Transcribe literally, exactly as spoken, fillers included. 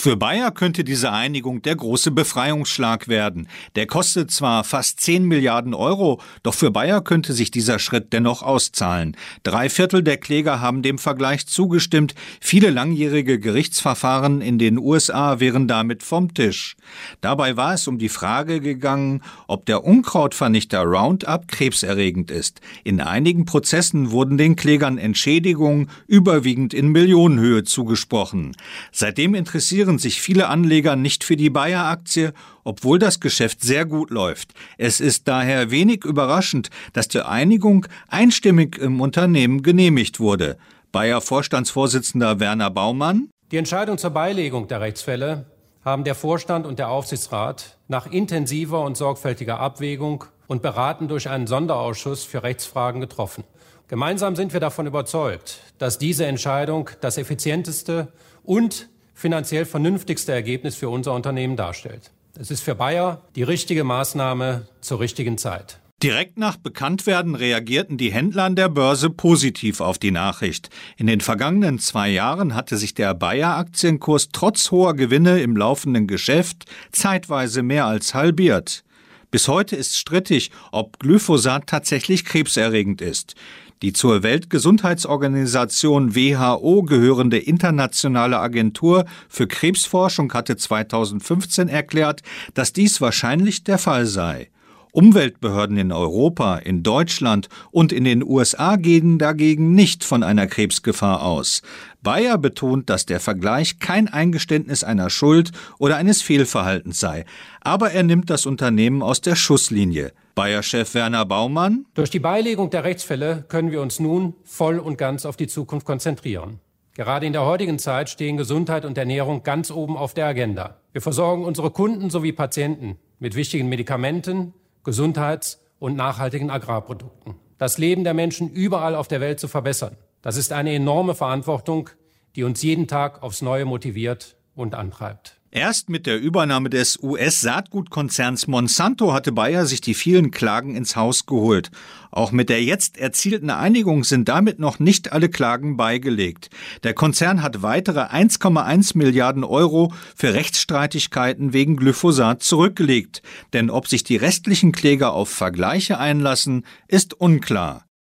Für Bayer könnte diese Einigung der große Befreiungsschlag werden. Der kostet zwar fast zehn Milliarden Euro, doch für Bayer könnte sich dieser Schritt dennoch auszahlen. Drei Viertel der Kläger haben dem Vergleich zugestimmt. Viele langjährige Gerichtsverfahren in den U S A wären damit vom Tisch. Dabei war es um die Frage gegangen, ob der Unkrautvernichter Roundup krebserregend ist. In einigen Prozessen wurden den Klägern Entschädigungen überwiegend in Millionenhöhe zugesprochen. Seitdem interessieren sich viele Anleger nicht für die Bayer-Aktie, obwohl das Geschäft sehr gut läuft. Es ist daher wenig überraschend, dass die Einigung einstimmig im Unternehmen genehmigt wurde. Bayer-Vorstandsvorsitzender Werner Baumann: Die Entscheidung zur Beilegung der Rechtsfälle haben der Vorstand und der Aufsichtsrat nach intensiver und sorgfältiger Abwägung und beraten durch einen Sonderausschuss für Rechtsfragen getroffen. Gemeinsam sind wir davon überzeugt, dass diese Entscheidung das effizienteste und finanziell vernünftigste Ergebnis für unser Unternehmen darstellt. Es ist für Bayer die richtige Maßnahme zur richtigen Zeit. Direkt nach Bekanntwerden reagierten die Händler an der Börse positiv auf die Nachricht. In den vergangenen zwei Jahren hatte sich der Bayer-Aktienkurs trotz hoher Gewinne im laufenden Geschäft zeitweise mehr als halbiert. Bis heute ist strittig, ob Glyphosat tatsächlich krebserregend ist. Die zur Weltgesundheitsorganisation W H O gehörende Internationale Agentur für Krebsforschung hatte zweitausendfünfzehn erklärt, dass dies wahrscheinlich der Fall sei. Umweltbehörden in Europa, in Deutschland und in den U S A gehen dagegen nicht von einer Krebsgefahr aus. Bayer betont, dass der Vergleich kein Eingeständnis einer Schuld oder eines Fehlverhaltens sei. Aber er nimmt das Unternehmen aus der Schusslinie. Bayer-Chef Werner Baumann: Durch die Beilegung der Rechtsfälle können wir uns nun voll und ganz auf die Zukunft konzentrieren. Gerade in der heutigen Zeit stehen Gesundheit und Ernährung ganz oben auf der Agenda. Wir versorgen unsere Kunden sowie Patienten mit wichtigen Medikamenten, Gesundheits- und nachhaltigen Agrarprodukten. Das Leben der Menschen überall auf der Welt zu verbessern, das ist eine enorme Verantwortung, die uns jeden Tag aufs Neue motiviert und antreibt. Erst mit der Übernahme des U S-Saatgutkonzerns Monsanto hatte Bayer sich die vielen Klagen ins Haus geholt. Auch mit der jetzt erzielten Einigung sind damit noch nicht alle Klagen beigelegt. Der Konzern hat weitere eins Komma eins Milliarden Euro für Rechtsstreitigkeiten wegen Glyphosat zurückgelegt. Denn ob sich die restlichen Kläger auf Vergleiche einlassen, ist unklar.